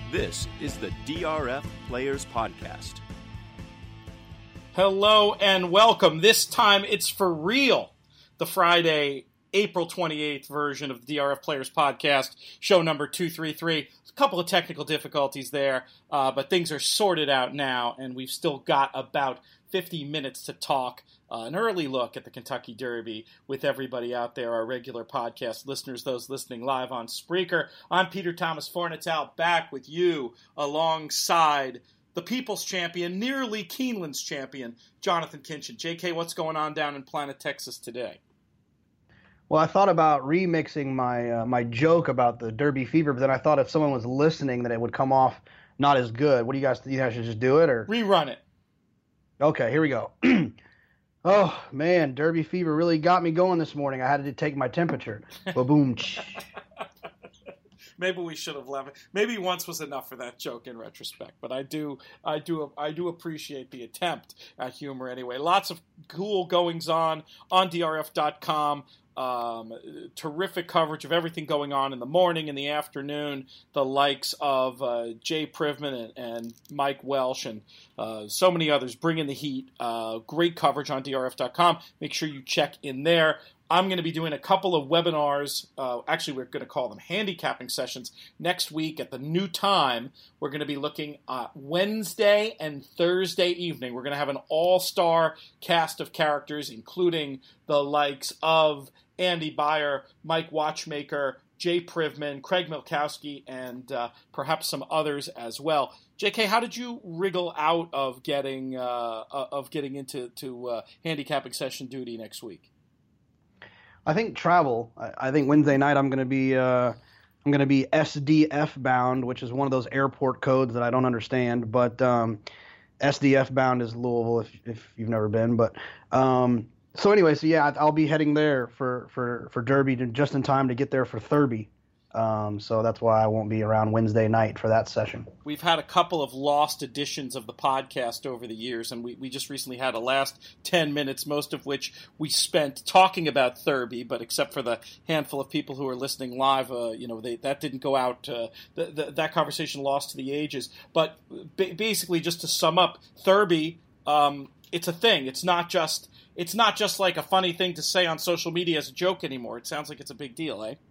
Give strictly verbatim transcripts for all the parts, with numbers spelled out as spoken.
This is the D R F Players Podcast. Hello and welcome. This time it's for real. The Friday, April twenty-eighth version of the D R F Players Podcast, show number two thirty-three. A couple of technical difficulties there, uh, but things are sorted out now, and we've still got about fifty minutes to talk. Uh, an early look at the Kentucky Derby with everybody out there, our regular podcast listeners, those listening live on Spreaker. I'm Peter Thomas Fornatale, back with you alongside the People's Champion, nearly Keeneland's champion, Jonathan Kinchen. J K, what's going on down in Planet Texas today? Well, I thought about remixing my uh, my joke about the Derby fever, but then I thought if someone was listening that it would come off not as good. What do you guys think? You guys should just do it? Or Rerun it. Okay, here we go. Oh, man, Derby fever really got me going this morning. I had to take my temperature. Ba-boom. Maybe we should have left it. Maybe once was enough for that joke in retrospect, but I do, I do, I do appreciate the attempt at humor anyway. Lots of cool goings on on D R F dot com. Um, terrific coverage of everything going on in the morning, in the afternoon, the likes of uh, Jay Privman and, and Mike Welsh and uh, so many others bringing the heat. Uh, great coverage on D R F dot com. Make sure you check in there. I'm going to be doing a couple of webinars. Uh, actually, we're going to call them handicapping sessions next week at the new time. We're going to be looking at Wednesday and Thursday evening. We're going to have an all-star cast of characters, including the likes of Andy Beyer, Mike Watchmaker, Jay Privman, Craig Milkowski, and uh, perhaps some others as well. J K, how did you wriggle out of getting uh, of getting into to uh, handicapping session duty next week? I think travel. I, I think Wednesday night I'm going to be uh, I'm going to be S D F bound, which is one of those airport codes that I don't understand. But um, S D F bound is Louisville if if you've never been. But um, so anyway, so yeah, I'll be heading there for for for Derby to, just in time to get there for Thurby. Um, so that's why I won't be around Wednesday night for that session. We've had a couple of lost editions of the podcast over the years, and we, we just recently had a last ten minutes, most of which we spent talking about Thurby, but except for the handful of people who are listening live, uh, you know, they, that didn't go out, uh, the, the, that conversation lost to the ages. But ba- basically, just to sum up, Thurby, um, it's a thing. It's not just, it's not just like a funny thing to say on social media as a joke anymore. It sounds like it's a big deal, eh?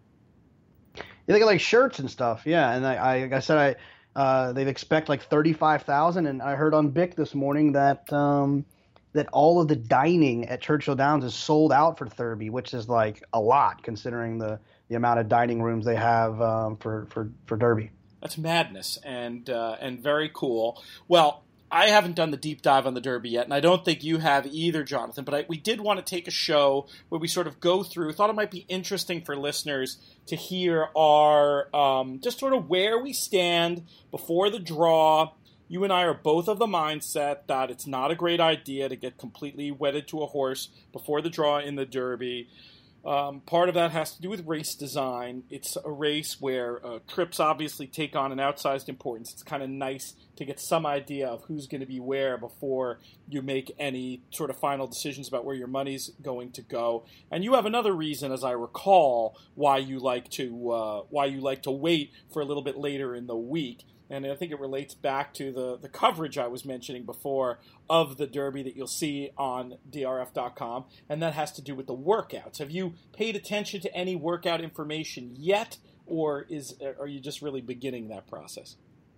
Yeah, they get like shirts and stuff, yeah. And I, I like I said, I uh, they expect like thirty-five thousand, and I heard on Bick this morning that um, that all of the dining at Churchill Downs is sold out for Thurby, which is like a lot considering the, the amount of dining rooms they have um, for, for for Derby. That's madness and uh, and very cool. Well, I haven't done the deep dive on the Derby yet, and I don't think you have either, Jonathan, but I, we did want to take a show where we sort of go through, thought it might be interesting for listeners to hear our, um, just sort of where we stand before the draw. You and I are both of the mindset that it's not a great idea to get completely wedded to a horse before the draw in the Derby. Um, part of that has to do with race design. It's a race where uh, trips obviously take on an outsized importance. It's kind of nice to get some idea of who's going to be where before you make any sort of final decisions about where your money's going to go. And you have another reason, as I recall, why you like to uh, why you like to wait for a little bit later in the week. And I think it relates back to the, the coverage I was mentioning before of the Derby that you'll see on D R F dot com, and that has to do with the workouts. Have you paid attention to any workout information yet, or is are you just really beginning that process?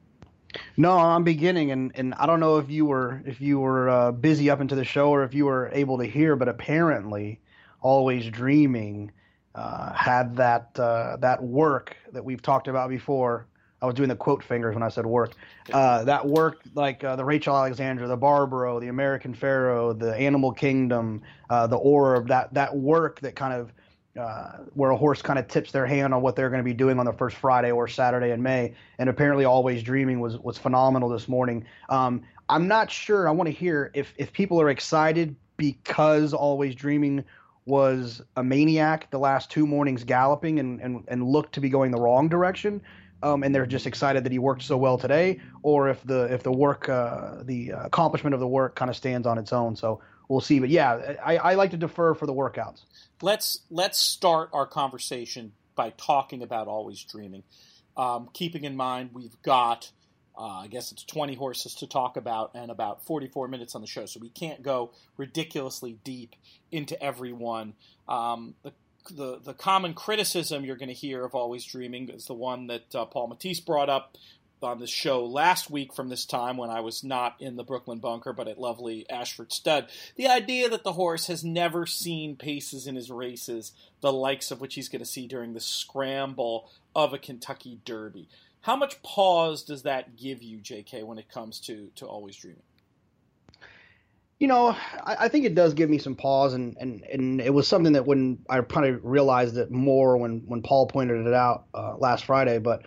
No, I'm beginning, and, and I don't know if you were if you were uh, busy up into the show or if you were able to hear, but apparently, Always Dreaming uh, had that uh, that work that we've talked about before. I was doing the quote fingers when I said work. Uh, that work, like uh, the Rachel Alexandra, the Barbaro, the American Pharaoh, the Animal Kingdom, uh, the Orb, that that work that kind of uh, where a horse kind of tips their hand on what they're going to be doing on the first Friday or Saturday in May. And apparently Always Dreaming was was phenomenal this morning. Um, I'm not sure. I want to hear if, if people are excited because Always Dreaming was a maniac the last two mornings galloping and, and, and looked to be going the wrong direction. Um, and they're just excited that he worked so well today, or if the if the work, uh, the accomplishment of the work kind of stands on its own. So we'll see. But yeah, I, I like to defer for the workouts. Let's let's start our conversation by talking about Always Dreaming. um, keeping in mind we've got, uh, I guess it's twenty horses to talk about and about forty-four minutes on the show, so we can't go ridiculously deep into every one. Um, the, the, the common criticism you're going to hear of Always Dreaming is the one that uh, Paul Matisse brought up on the show last week from this time when I was not in the Brooklyn bunker but at lovely Ashford Stud. The idea that the horse has never seen paces in his races, the likes of which he's going to see during the scramble of a Kentucky Derby. How much pause does that give you, J K, when it comes to, to Always Dreaming? You know, I, I think it does give me some pause, and, and, and it was something that when I probably realized it more when, when Paul pointed it out uh, last Friday, but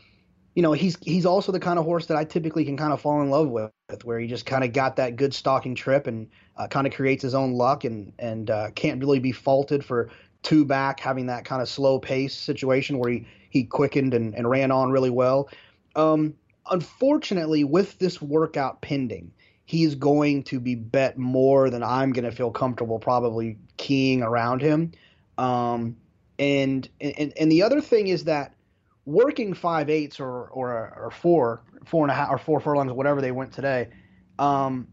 you know, he's he's also the kind of horse that I typically can kind of fall in love with, where he just kind of got that good stalking trip and uh, kind of creates his own luck and and uh, can't really be faulted for two back having that kind of slow pace situation where he, he quickened and, and ran on really well. Um, unfortunately, with this workout pending, he's going to be bet more than I'm going to feel comfortable probably keying around him. Um, and, and and the other thing is that working five eighths or or or four four and a half or four furlongs, whatever they went today, um,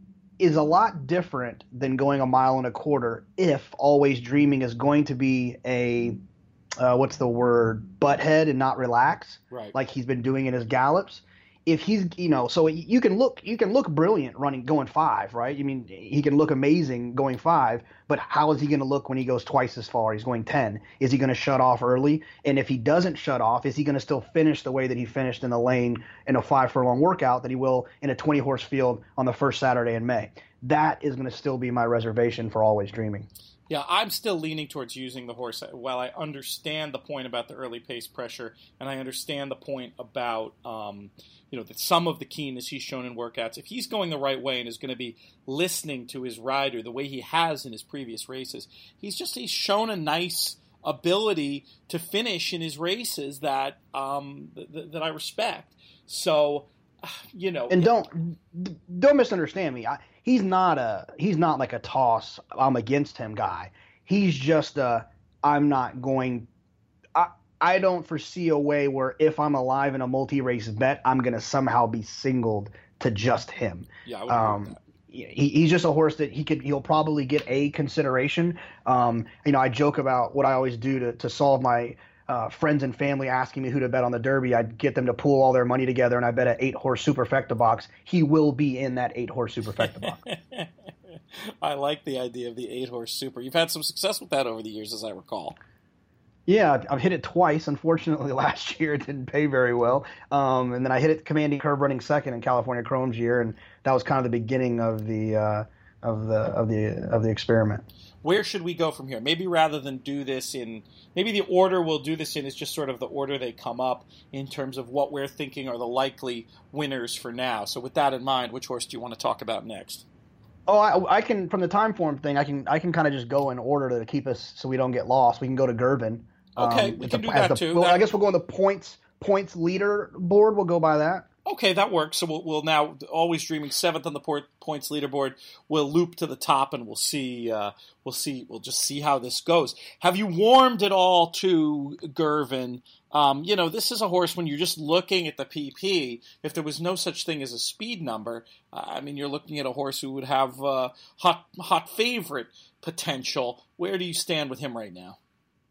is a lot different than going a mile and a quarter. If Always Dreaming is going to be a uh, what's the word butthead and not relax, right, like he's been doing in his gallops. If he's, you know, so you can look, you can look brilliant running, going five, right? I mean, he can look amazing going five, but how is he going to look when he goes twice as far? He's going ten. Is he going to shut off early? And if he doesn't shut off, is he going to still finish the way that he finished in the lane in a five furlong workout that he will in a twenty horse field on the first Saturday in May? That is going to still be my reservation for Always Dreaming. Yeah, I'm still leaning towards using the horse. While I understand the point about the early pace pressure, and I understand the point about um, you know that some of the keenness he's shown in workouts, if he's going the right way and is going to be listening to his rider the way he has in his previous races, he's just he's shown a nice ability to finish in his races that um, th- that I respect. So, you know, and don't don't misunderstand me. I, he's not a he's not like a toss I'm against him guy. He's just a I'm not going. I I don't foresee a way where if I'm alive in a multi-race bet, I'm going to somehow be singled to just him. Yeah, I would agree with um, that. He, he's just a horse that he could he'll probably get a consideration. Um, you know, I joke about what I always do to to solve my Uh, friends and family asking me who to bet on the Derby. I'd get them to pool all their money together, and I bet an eight-horse superfecta box. He will be in that eight-horse superfecta box. I like the idea of the eight-horse super. You've had some success with that over the years, as I recall. Yeah, I've hit it twice. Unfortunately, last year it didn't pay very well. Um, and then I hit it commanding curve running second in California Chrome's year, and that was kind of the beginning of the uh, of the of the of the experiment. Where should we go from here? Maybe rather than do this in, maybe the order we'll do this in is just sort of the order they come up in terms of what we're thinking are the likely winners for now. So with that in mind, which horse do you want to talk about next? Oh, I, I can, from the time form thing, I can I can kind of just go in order to keep us so we don't get lost. We can go to Gervin. Okay, um, we can the, do that the, too. Well, that... I guess we'll go on the points points leader board. We'll go by that. Okay, that works. So we'll, we'll now, Always Dreaming seventh on the port, points leaderboard. We'll loop to the top, and we'll see. Uh, we'll see. We'll just see how this goes. Have you warmed at all to Gervin? Um, you know, this is a horse when you're just looking at the P P. If there was no such thing as a speed number, uh, I mean, you're looking at a horse who would have uh, hot hot favorite potential. Where do you stand with him right now?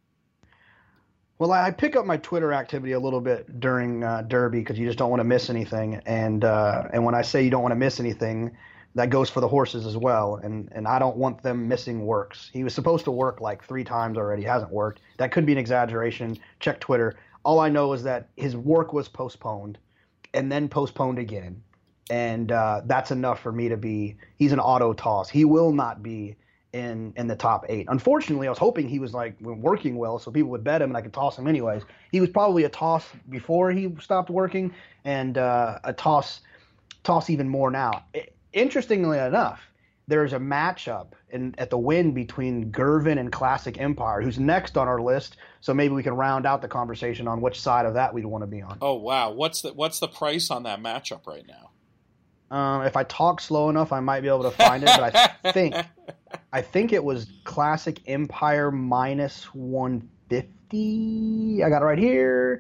Well, I pick up my Twitter activity a little bit during uh, Derby because you just don't want to miss anything. And uh, and when I say you don't want to miss anything, that goes for the horses as well. And and I don't want them missing works. He was supposed to work like three times already. Hasn't worked. That could be an exaggeration. Check Twitter. All I know is that his work was postponed and then postponed again. And uh, that's enough for me to be – he's an auto toss. He will not be in in the top eight. Unfortunately, I was hoping he was like working well so people would bet him and I could toss him anyways. He was probably a toss before he stopped working and uh, a toss toss even more now. It, interestingly enough, there's a matchup in, at the Wynn between Gervin and Classic Empire, who's next on our list. So maybe we can round out the conversation on which side of that we'd want to be on. Oh, wow. What's the, what's the price on that matchup right now? Um, if I talk slow enough, I might be able to find it, but I think I think it was Classic Empire minus one fifty. I got it right here.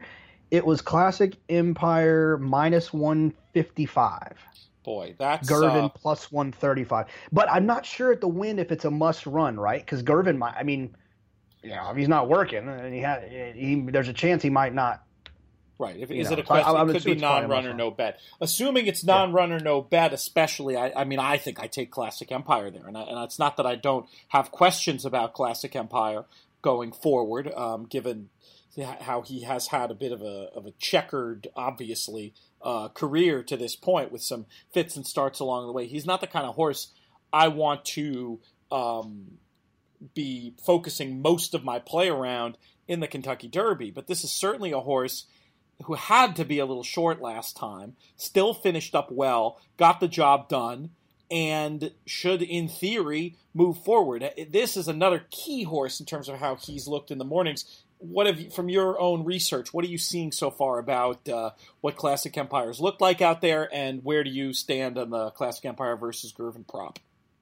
It was Classic Empire minus one fifty-five. Boy, that's Girvin uh, plus one thirty-five. But I'm not sure at the win if it's a must run, right? Because Girvin might. I mean, yeah, if he's not working, and he had, he, there's a chance he might not. Right. If, You is know, it a so I- question? I would It could assume be it's probably non-run or must no bet. Assuming it's non-run or no bet, especially, I, I mean, I think I take Classic Empire there, and, I, and it's not that I don't have questions about Classic Empire going forward, um, given how he has had a bit of a of a checkered, obviously, uh, career to this point with some fits and starts along the way. He's not the kind of horse I want to um, be focusing most of my play around in the Kentucky Derby, but this is certainly a horse who had to be a little short last time, still finished up well, got the job done, and should, in theory, move forward. This is another key horse in terms of how he's looked in the mornings. What have you, from your own research, what are you seeing so far about uh, what Classic Empires looked like out there, and where do you stand on the Classic Empire versus Girvin prop?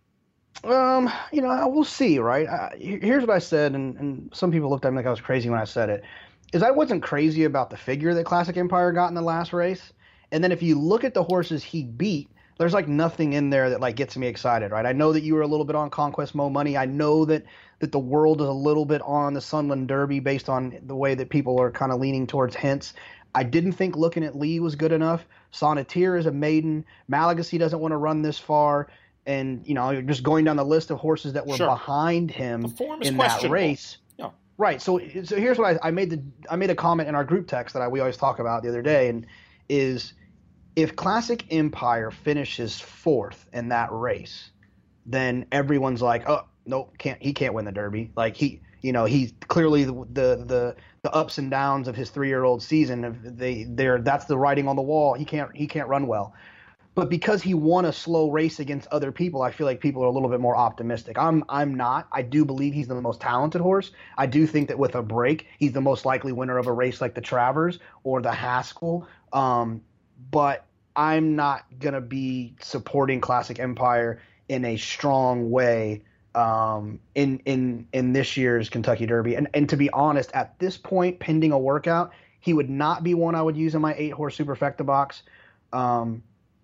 Um, you know, we'll see, right? Uh, here's what I said, and, and some people looked at me like I was crazy when I said it, is I wasn't crazy about the figure that Classic Empire got in the last race. And then if you look at the horses he beat, there's like nothing in there that like gets me excited, right? I know that you were a little bit on Conquest Mo Money. I know that that the world is a little bit on the Sunland Derby based on the way that people are kind of leaning towards hints. I didn't think looking at Lee was good enough. Sonneteer is a maiden. Malagasy doesn't want to run this far. And, you know, you're just going down the list of horses that were Sure. behind him The form is in that questionable. race. Yeah. Right. So, so here's what I, I made the I made a comment in our group text that I, we always talk about the other day, and is if Classic Empire finishes fourth in that race, then everyone's like, oh, nope, can't he can't win the Derby. Like he, you know, he's clearly the the the, the ups and downs of his three year old season. Of they they're that's the writing on the wall. He can't he can't run well. But because he won a slow race against other people, I feel like people are a little bit more optimistic. I'm I'm not. I do believe he's the most talented horse. I do think that with a break, he's the most likely winner of a race like the Travers or the Haskell. Um, but I'm not going to be supporting Classic Empire in a strong way um, in in in this year's Kentucky Derby. And and to be honest, at this point, pending a workout, he would not be one I would use in my eight-horse Superfecta box. Um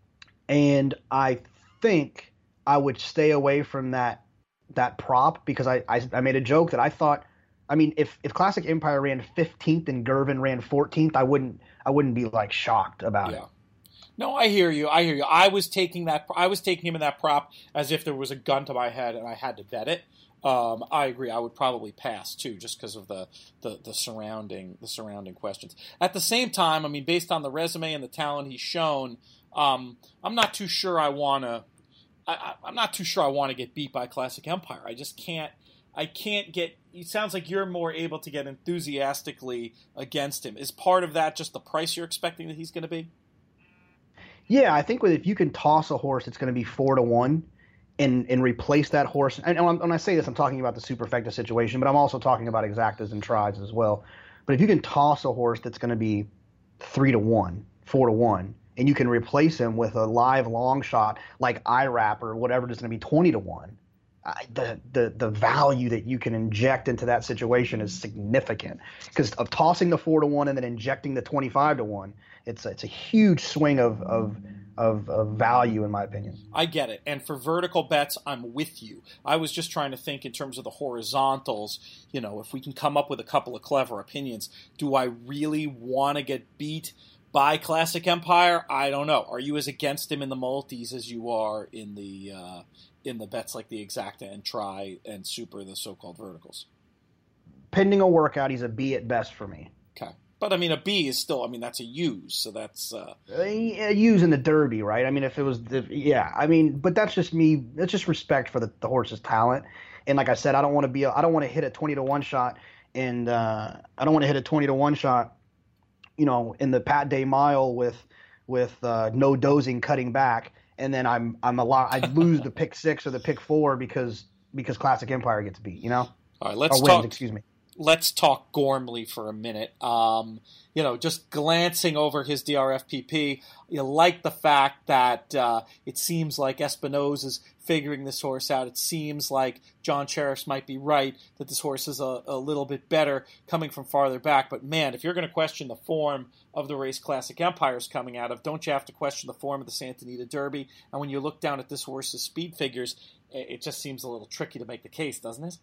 And I think I would stay away from that that prop because I, I, I made a joke that I thought, I mean, if, if Classic Empire ran fifteenth and Girvin ran fourteenth, I wouldn't I wouldn't be like shocked about Yeah. it. No, I hear you. I hear you. I was taking that. I was taking him in that prop as if there was a gun to my head and I had to bet it. Um, I agree. I would probably pass too, just because of the, the, the surrounding the surrounding questions. At the same time, I mean, based on the resume and the talent he's shown, um, I'm not too sure I want to. I'm not too sure I want to get beat by Classic Empire. I just can't. I can't get. It sounds like you're more able to get enthusiastically against him. Is part of that just the price you're expecting that he's going to be? Yeah, I think with, if you can toss a horse, it's going to be four to one, and and replace that horse. And, and when I say this, I'm talking about the Superfecta situation, but I'm also talking about exactas and tries as well. But if you can toss a horse that's going to be three to one, four to one, and you can replace him with a live long shot like I RAP or whatever that's going to be twenty to one, I, the the the value that you can inject into that situation is significant. Because of tossing the four to one and then injecting the twenty-five to one, it's a, it's a huge swing of, of of of value in my opinion. I get it. And for vertical bets, I'm with you. I was just trying to think in terms of the horizontals, you know, if we can come up with a couple of clever opinions. Do I really want to get beat by Classic Empire? I don't know. Are you as against him in the multis as you are in the uh, in the bets like the exacta and try and super, the so-called verticals? Pending a workout, he's a B at best for me. Okay. But, I mean, a B is still, I mean, that's a use, so that's... Uh... Uh, yeah, using the Derby, right? I mean, if it was, the, yeah, I mean, but that's just me. That's just respect for the, the horse's talent. And like I said, I don't want to be, a, I don't want to hit a twenty to one shot, and uh, I don't want to hit a twenty to one shot, you know, in the Pat Day Mile with with uh, no dozing cutting back, and then I'm I'm a lot, I lose the pick six or the pick four because because Classic Empire gets beat, you know. All right, let's or wins, talk. Excuse me. let's talk Gormley for a minute. Um, you know, just glancing over his D R F P P, you like the fact that uh, it seems like Espinoza is figuring this horse out. It seems like John Sheriffs might be right that this horse is a, a little bit better coming from farther back. But man, if you're going to question the form of the race Classic Empire's coming out of, don't you have to question the form of the Santa Anita Derby? And when you look down at this horse's speed figures, it just seems a little tricky to make the case, doesn't it?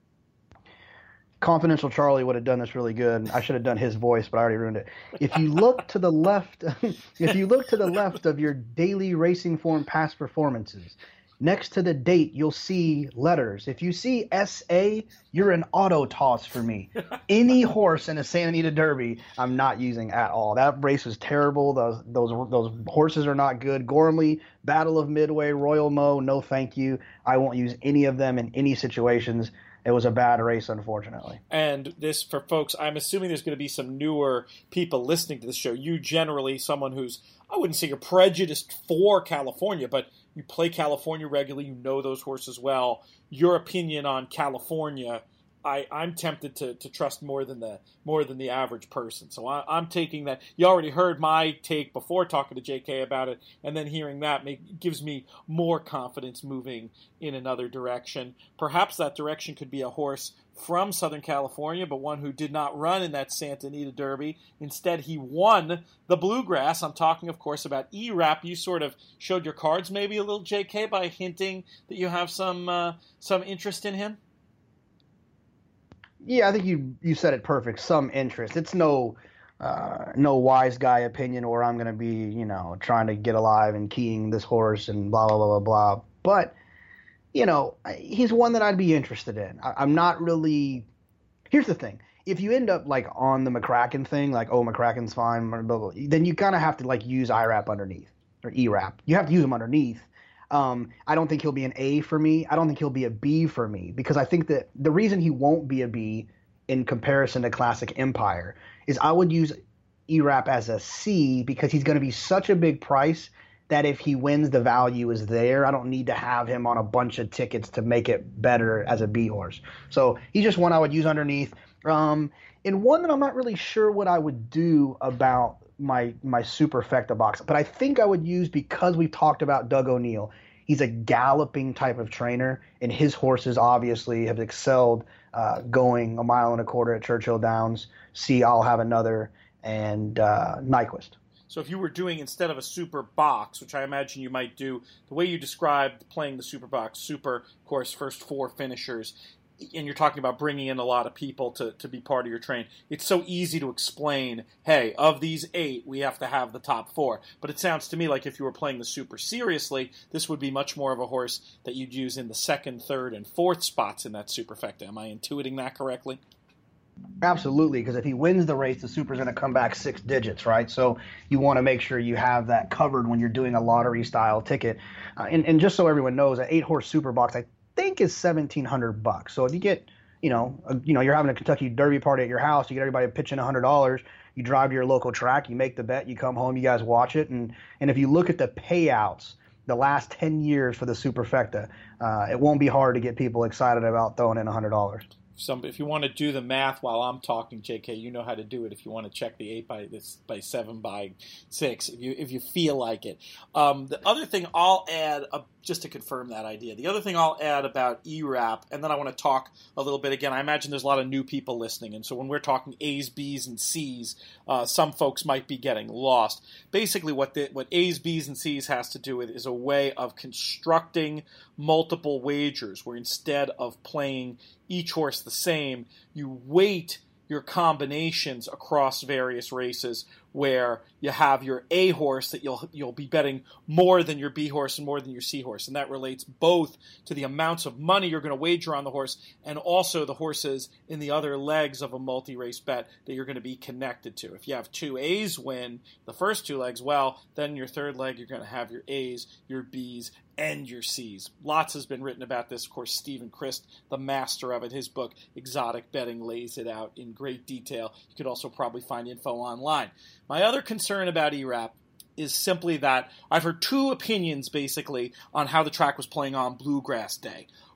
Confidential Charlie would have done this really good. I should have done his voice, but I already ruined it. If you look to the left, if you look to the left of your daily racing form past performances, next to the date, you'll see letters. If you see S A, you're an auto toss for me. Any horse in a Santa Anita Derby, I'm not using at all. That race was terrible. Those those those horses are not good. Gormley, Battle of Midway, Royal Mo, no thank you. I won't use any of them in any situations. It was a bad race, unfortunately. And this, for folks, I'm assuming there's going to be some newer people listening to this show. You generally, someone who's, I wouldn't say you're prejudiced for California, but you play California regularly, you know those horses well. Your opinion on California, I, I'm tempted to, to trust more than the more than the average person. So I, I'm taking that. You already heard my take before talking to J K about it, and then hearing that make, gives me more confidence moving in another direction. Perhaps that direction could be a horse from Southern California, but one who did not run in that Santa Anita Derby. Instead, he won the Bluegrass. I'm talking, of course, about E-Rap. You sort of showed your cards maybe a little, J K, by hinting that you have some uh, some interest in him. Yeah, I think you you said it perfect. Some interest. It's no uh, no wise guy opinion, or I'm going to be, you know, trying to get alive and keying this horse and blah, blah, blah, blah, blah. But, you know, he's one that I'd be interested in. I, I'm not really – here's the thing. If you end up, like, on the McCracken thing, like, oh, McCracken's fine, blah, blah, blah, then you kind of have to, like, use I RAP underneath or E RAP. You have to use them underneath. Um, I don't think he'll be an A for me. I don't think he'll be a B for me, because I think that the reason he won't be a B in comparison to Classic Empire is I would use E RAP as a C, because he's going to be such a big price that if he wins, the value is there. I don't need to have him on a bunch of tickets to make it better as a B horse. So he's just one I would use underneath. Um, and one that I'm not really sure what I would do about my my superfecta box, but I think I would use, because we've talked about Doug O'Neill. He's a galloping type of trainer, and his horses obviously have excelled uh, going a mile and a quarter at Churchill Downs. See, I'll have another, and uh, Nyquist. So if you were doing, instead of a super box, which I imagine you might do, the way you described playing the super box, super, of course, first four finishers, and you're talking about bringing in a lot of people to, to be part of your train, it's so easy to explain, hey, of these eight, we have to have the top four. But it sounds to me like if you were playing the super seriously, this would be much more of a horse that you'd use in the second, third, and fourth spots in that superfecta. Am I intuiting that correctly? Absolutely, because if he wins the race, the super's going to come back six digits, right? So you want to make sure you have that covered when you're doing a lottery-style ticket. Uh, and, and just so everyone knows, an eight-horse super box, I think is seventeen hundred bucks. So if you get, you know, a, you know, you're having a Kentucky Derby party at your house, you get everybody pitching one hundred dollars, you drive to your local track, you make the bet, you come home, you guys watch it, and and if you look at the payouts the last ten years for the superfecta, uh, it won't be hard to get people excited about throwing in one hundred dollars. Some, if you want to do the math while I'm talking, J K, you know how to do it. If you want to check the eight by this by seven by six, if you if you feel like it. Um, the other thing I'll add, uh, just to confirm that idea, the other thing I'll add about E RAP, and then I want to talk a little bit again. I imagine there's a lot of new people listening, and so when we're talking A's, B's, and C's, uh, some folks might be getting lost. Basically, what the, what A's, B's, and C's has to do with is a way of constructing multiple wagers, where instead of playing each horse the same, you weight your combinations across various races, where you have your A horse that you'll you'll be betting more than your B horse and more than your C horse, and that relates both to the amounts of money you're going to wager on the horse and also the horses in the other legs of a multi-race bet that you're going to be connected to. If you have two A's win the first two legs, well, then your third leg you're going to have your A's, your B's, and your C's. Lots has been written about this. Of course, Stephen Christ, the master of it, his book Exotic Betting lays it out in great detail. You could also probably find info online. My other concern about E RAP is simply that I've heard two opinions, basically, on how the track was playing on Bluegrass Day.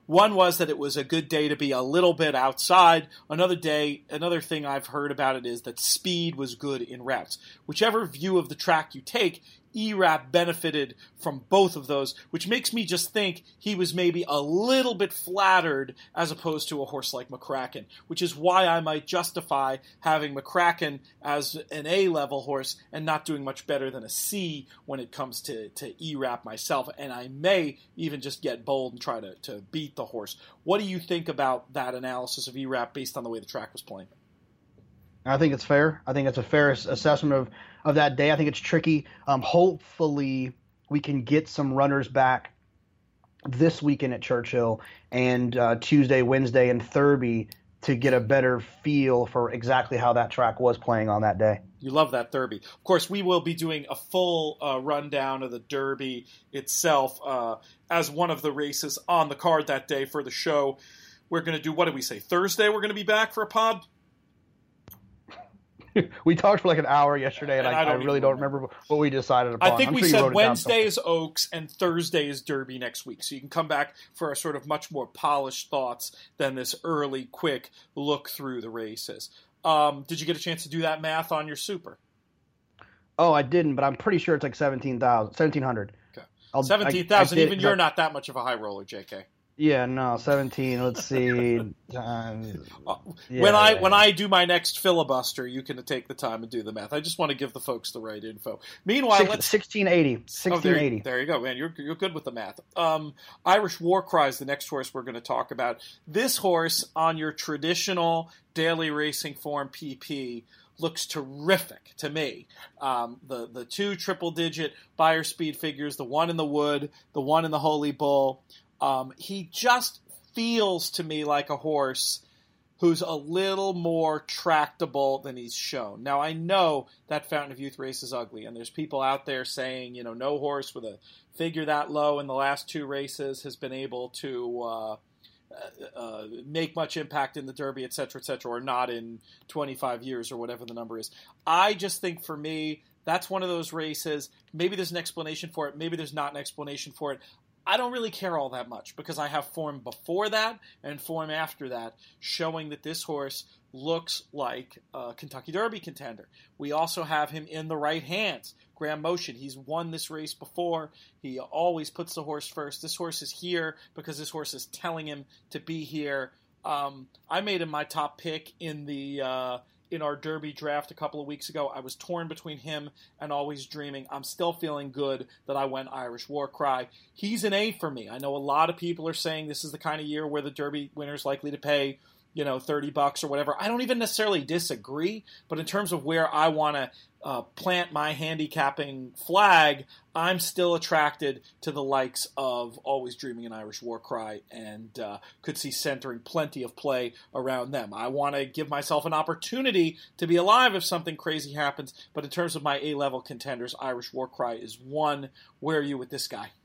One was that it was a good day to be a little bit outside. Another day, another thing I've heard about it is that speed was good in routes. Whichever view of the track you take, E-Rap benefited from both of those, which makes me just think he was maybe a little bit flattered as opposed to a horse like McCracken, which is why I might justify having McCracken as an A-level horse and not doing much better than a C when it comes to, to E-Rap myself, and I may even just get bold and try to, to beat the horse. What do you think about that analysis of E-Rap based on the way the track was playing? I think it's fair. I think it's a fair assessment of, of that day. I think it's tricky. Um, hopefully we can get some runners back this weekend at Churchill and uh, Tuesday, Wednesday, and Thurby to get a better feel for exactly how that track was playing on that day. You love that Derby. Of course, we will be doing a full uh, rundown of the Derby itself uh, as one of the races on the card that day for the show. We're going to do, what did we say, Thursday we're going to be back for a pod? We talked for like an hour yesterday, and, and I, I, I really don't remember. remember what we decided upon. I think I'm we sure said Wednesday is Oaks and Thursday is Derby next week. So you can come back for a sort of much more polished thoughts than this early, quick look through the races. Um, did you get a chance to do that math on your super? Oh, I didn't, but I'm pretty sure it's like seventeen thousand, seventeen hundred. Okay. seventeen thousand, even you're not that much of a high roller, J K. Yeah, no, seventeen. Let's see. Um, yeah, when I yeah. when I do my next filibuster, you can take the time and do the math. I just want to give the folks the right info. Meanwhile, Six, let's sixteen eighty. sixteen eighty. Oh, there, there you go, man. You're you're good with the math. Um, Irish War Cry is the next horse we're going to talk about. This horse on your traditional daily racing form P P looks terrific to me. Um, the the two triple digit buyer speed figures, the one in the Wood, the one in the Holy Bull. Um, he just feels to me like a horse who's a little more tractable than he's shown. Now, I know that Fountain of Youth race is ugly, and there's people out there saying, you know, no horse with a figure that low in the last two races has been able to uh, uh, make much impact in the Derby, et cetera, et cetera, or not in twenty-five years or whatever the number is. I just think for me, that's one of those races. Maybe there's an explanation for it. Maybe there's not an explanation for it. I don't really care all that much because I have form before that and form after that showing that this horse looks like a Kentucky Derby contender. We also have him in the right hands. Graham Motion, he's won this race before. He always puts the horse first. This horse is here because this horse is telling him to be here. Um, I made him my top pick in the uh, in our Derby draft a couple of weeks ago. I was torn between him and Always Dreaming. I'm still feeling good that I went Irish War Cry. He's an A for me. I know a lot of people are saying this is the kind of year where the Derby winner's likely to pay, you know, thirty bucks or whatever. I don't even necessarily disagree, but in terms of where I want to uh, plant my handicapping flag, I'm still attracted to the likes of Always Dreaming and Irish War Cry and uh, could see centering plenty of play around them. I want to give myself an opportunity to be alive if something crazy happens, but in terms of my A-level contenders, Irish War Cry is one. Where are you with this guy?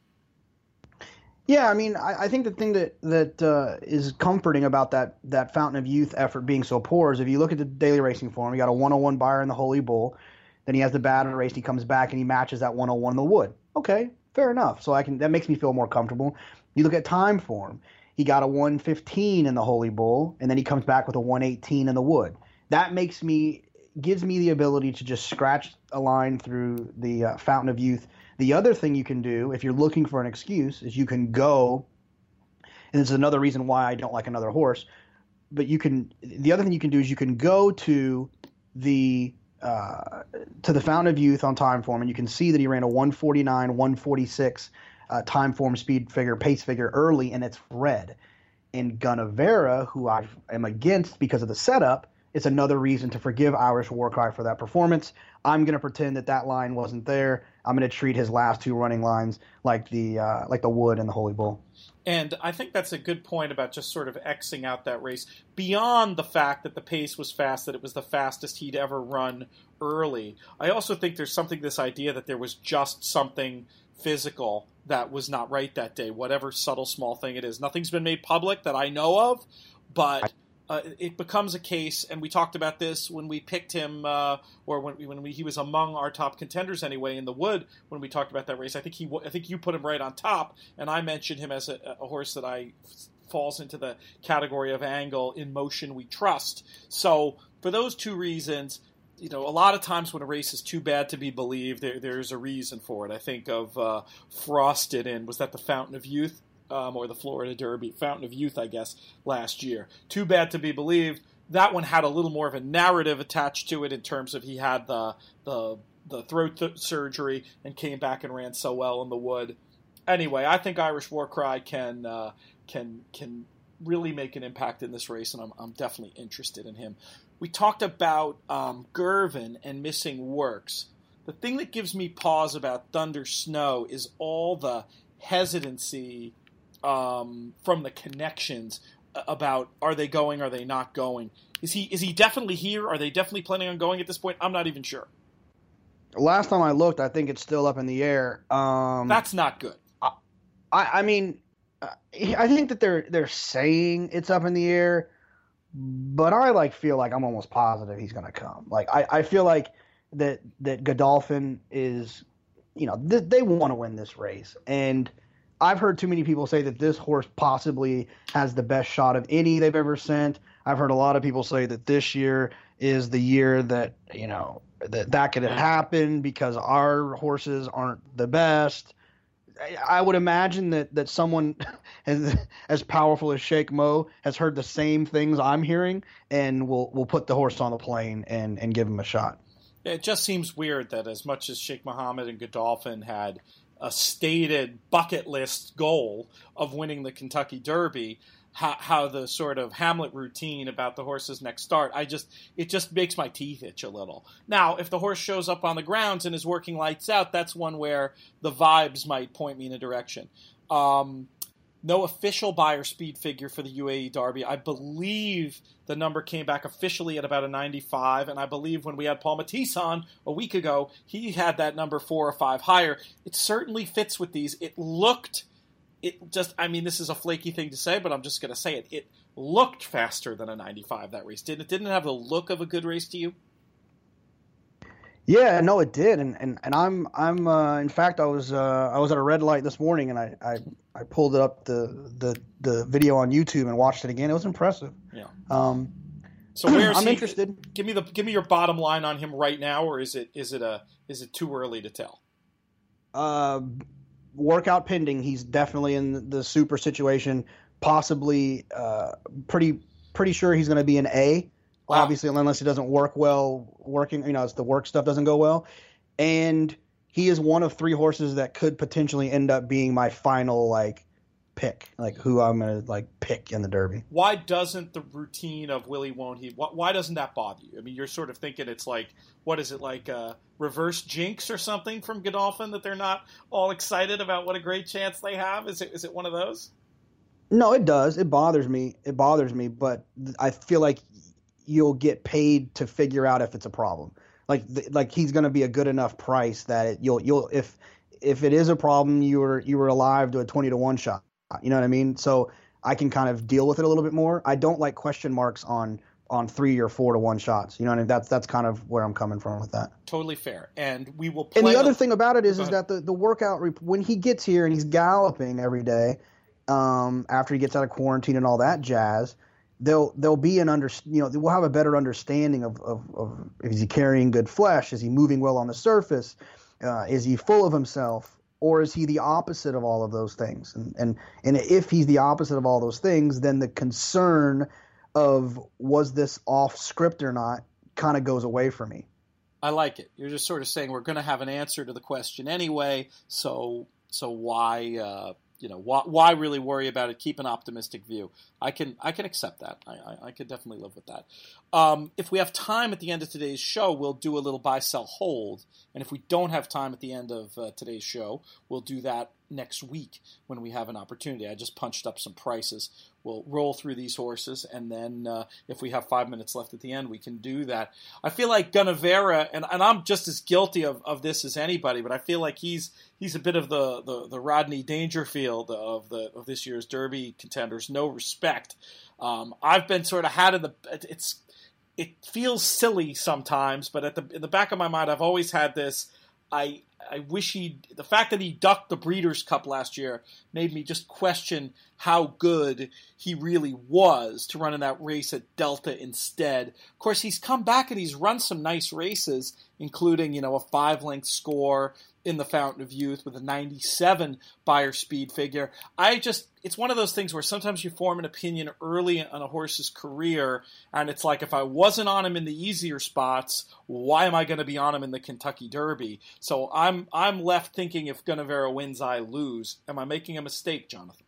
Yeah, I mean, I, I think the thing that that uh, is comforting about that that Fountain of Youth effort being so poor is if you look at the daily racing form, you got a one oh one buyer in the Holy Bull, then he has the bad in the race, he comes back and he matches that one oh one in the Wood. Okay, fair enough. So I can that makes me feel more comfortable. You look at time form, he got a one fifteen in the Holy Bull, and then he comes back with a one eighteen in the Wood. That makes me gives me the ability to just scratch a line through the uh, Fountain of Youth. The other thing you can do, if you're looking for an excuse, is you can go, and this is another reason why I don't like another horse, but you can, the other thing you can do is you can go to the uh, to the Fountain of Youth on time form, and you can see that he ran a one forty-nine, one forty-six uh, time form speed figure, pace figure early, and it's red. And Gunnevera, who I am against because of the setup, it's another reason to forgive Irish War Cry for that performance. I'm going to pretend that that line wasn't there. I'm going to treat his last two running lines like the uh, like the Wood and the Holy Bull. And I think that's a good point about just sort of Xing out that race. Beyond the fact that the pace was fast, that it was the fastest he'd ever run early, I also think there's something, this idea that there was just something physical that was not right that day, whatever subtle small thing it is. Nothing's been made public that I know of, but Uh, it becomes a case, and we talked about this when we picked him, uh, or when we, when we, he was among our top contenders anyway in the Wood. When we talked about that race, I think he, I think you put him right on top, and I mentioned him as a, a horse that I falls into the category of angle, in motion we trust. So for those two reasons, you know, a lot of times when a race is too bad to be believed, there, there's a reason for it. I think of uh, Frosted in, was that the Fountain of Youth, um, or the Florida Derby? Fountain of Youth, I guess, last year. Too bad to be believed. That one had a little more of a narrative attached to it in terms of he had the the, the throat th- surgery and came back and ran so well in the Wood. Anyway, I think Irish Warcry can uh, can can really make an impact in this race, and I'm, I'm definitely interested in him. We talked about um, Girvan and Missing Works. The thing that gives me pause about Thunder Snow is all the hesitancy um, from the connections about, are they going, are they not going? Is he is he definitely here? Are they definitely planning on going at this point? I'm not even sure. Last time I looked, I think it's still up in the air. Um, That's not good. I, I mean, I think that they're they're saying it's up in the air, but I like feel like I'm almost positive he's going to come. Like I, I feel like that that Godolphin is, you know, th- they want to win this race, and I've heard too many people say that this horse possibly has the best shot of any they've ever sent. I've heard a lot of people say that this year is the year that, you know, that that could happen because our horses aren't the best. I would imagine that, that someone as, as powerful as Sheikh Mo has heard the same things I'm hearing and will will put the horse on the plane and, and give him a shot. It just seems weird that as much as Sheikh Mohammed and Godolphin had a stated bucket list goal of winning the Kentucky Derby, how, how the sort of Hamlet routine about the horse's next start, I just it just makes my teeth itch a little. Now, if the horse shows up on the grounds and is working lights out, that's one where the vibes might point me in a direction. Um, no official buyer speed figure for the U A E Derby. I believe the number came back officially at about a ninety-five, and I believe when we had Paul Matisse on a week ago, he had that number four or five higher. It certainly fits with these. It looked... It just, I mean, this is a flaky thing to say, but I'm just going to say it. It looked faster than a ninety-five, that race. Didn't it? Didn't it have the look of a good race to you? Yeah, no, it did. And, and, and I'm, I'm, uh, in fact, I was, uh, I was at a red light this morning and I, I, I pulled it up the, the, the video on YouTube and watched it again. It was impressive. Yeah. Um, so where's I'm he, interested. Give me the, give me your bottom line on him right now, or is it, is it a, is it too early to tell? Uh, Workout pending. He's definitely in the super situation. Possibly, uh, pretty pretty sure he's going to be an A. Wow. Obviously, unless he doesn't work well, working. You know, it's the work stuff doesn't go well. And he is one of three horses that could potentially end up being my final like pick, like who I'm going to like pick in the Derby. Why doesn't the routine of Willie Won't He? Why, why doesn't that bother you? I mean, you're sort of thinking it's like, what is it, like a reverse jinx or something from Godolphin, that they're not all excited about what a great chance they have? Is it is it one of those? No, it does. It bothers me. It bothers me, but I feel like you'll get paid to figure out if it's a problem. Like like he's going to be a good enough price that it, you'll you'll if if it is a problem, you were you were alive to a twenty to one shot. You know what I mean? So I can kind of deal with it a little bit more. I don't like question marks on on three or four to one shots. You know what I mean? That's that's kind of where I'm coming from with that. Totally fair. And we will play And the other a, thing about it is is that the, the workout, when he gets here and he's galloping every day, um, after he gets out of quarantine and all that jazz, they'll they'll be an under you know we'll have a better understanding of, of, of is he carrying good flesh? Is he moving well on the surface? Uh, is he full of himself? Or is he the opposite of all of those things? And, and and if he's the opposite of all those things, then the concern of was this off script or not kind of goes away from me. I like it. You're just sort of saying we're going to have an answer to the question anyway, so so why uh, you know why why really worry about it? Keep an optimistic view. I can I can accept that. I I, I could definitely live with that. Um, if we have time at the end of today's show, we'll do a little buy, sell, hold. And if we don't have time at the end of uh, today's show, we'll do that next week when we have an opportunity. I just punched up some prices. We'll roll through these horses, and then uh, if we have five minutes left at the end, we can do that. I feel like Gunnevera, and, and I'm just as guilty of, of this as anybody, but I feel like he's he's a bit of the, the, the Rodney Dangerfield of the of this year's Derby contenders. No respect. Um, I've been sort of had in the it's. It feels silly sometimes, but at the in the back of my mind, I've always had this. I I wish he the fact that he ducked the Breeders' Cup last year made me just question how good he really was to run in that race at Delta instead. Of course, he's come back and he's run some nice races, including, you know, a five-length score in the Fountain of Youth with a ninety-seven Beyer speed figure. I just, it's one of those things where sometimes you form an opinion early on a horse's career, and it's like, if I wasn't on him in the easier spots, why am I going to be on him in the Kentucky Derby? So I'm I'm left thinking, if Gunnevera wins, I lose. Am I making a mistake, Jonathan?